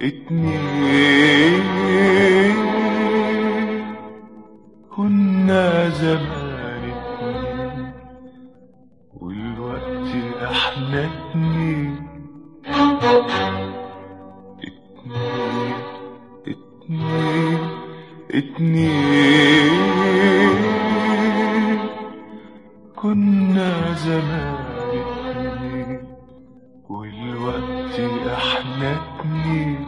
اتنين، كنا زمان اتنين والوقت احنا اتنين. اتنين اتنين اتنين، كنا زمان اتنين والوقت احنا اتنين.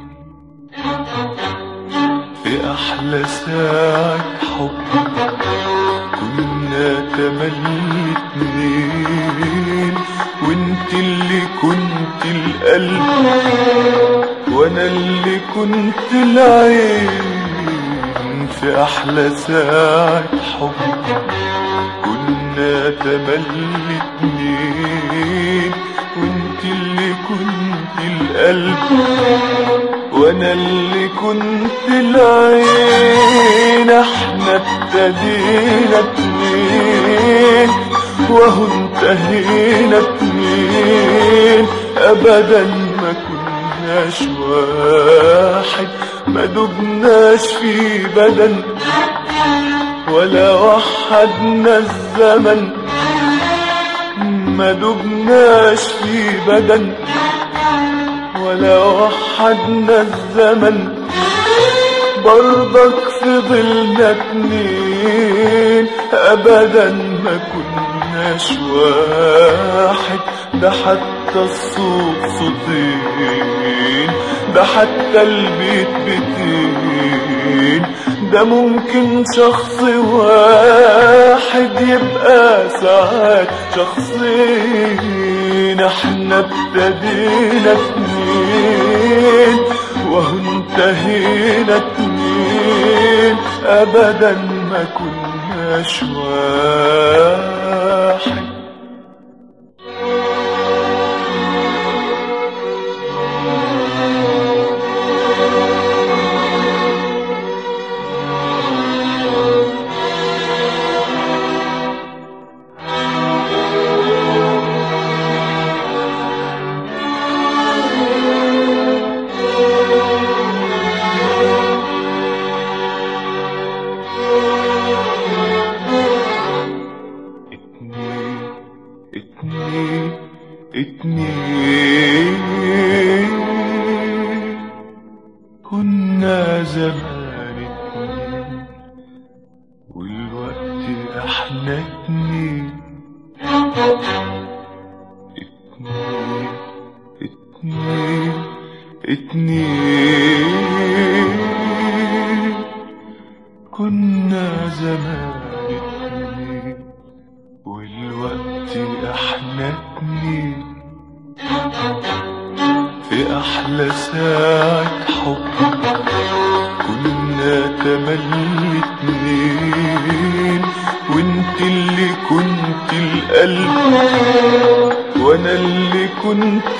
في احلى ساعة حب كنا تملي اتنين، وانت اللي كنت القلب وانا اللي كنت العين. في احلى ساعة حب كنا تملي اتنين، وانت اللي كنت القلب وانا اللي كنت العين. احنا ابتدينا اتنين وهو انتهينا اتنين، ابدا ما كناش واحد، ما دبناش في بدن ولا وحدنا الزمن. ما دبناش في بدن ولا وحدنا الزمن، برضك فضلنا اتنين، ابدا ما كناش واحد. ده حتى الصوت صوتين، ده حتى البيت بيتين، ده ممكن شخص واحد يبقى ساعات شخصين. احنا ابتدينا اتنين وهو انتهينا اتنين، ابدا ما كناش واحد. اتنين اتنين، كنا زمان اتنين والوقت احنا اتنين. اتنين اتنين اتنين، كنا زمان اتنين والوقت احنا اتنين. في احلى ساعة حب كنا تملي اتنين، وانت اللي كنت القلب وانا اللي كنت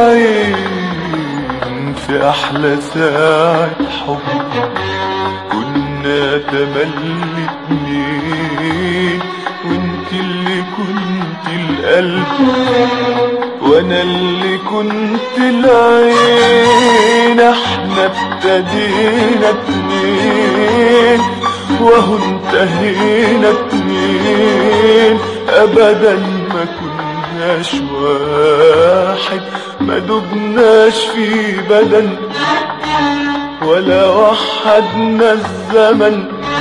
العين. في احلى ساعة حب كنا تملي اتنين، وانت اللي كنت القلب وانا اللي كنت العين. احنا ابتدينا اتنين وهو انتهينا اتنين، ابدا ما كناش واحد، ما دبناش في بدن ولا وحدنا الزمن.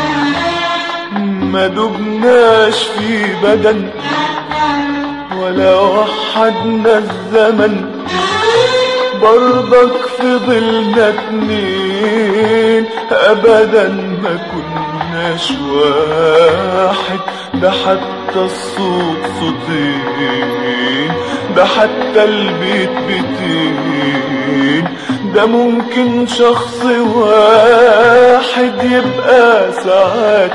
ما دبناش في بدن ولا وحدنا الزمن، برضك فضلنا اتنين، ابدا ما كناش واحد. ده حتى الصوت صوتين، ده حتى البيت بيتين، ده ممكن شخص واحد يبقى ساعات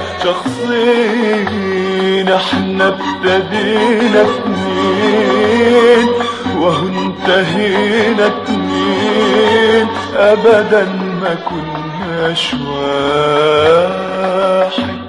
شخصين. احنا ابتدينا اتنين وهو انتهينا اتنين، ابدا ما كناش واحد.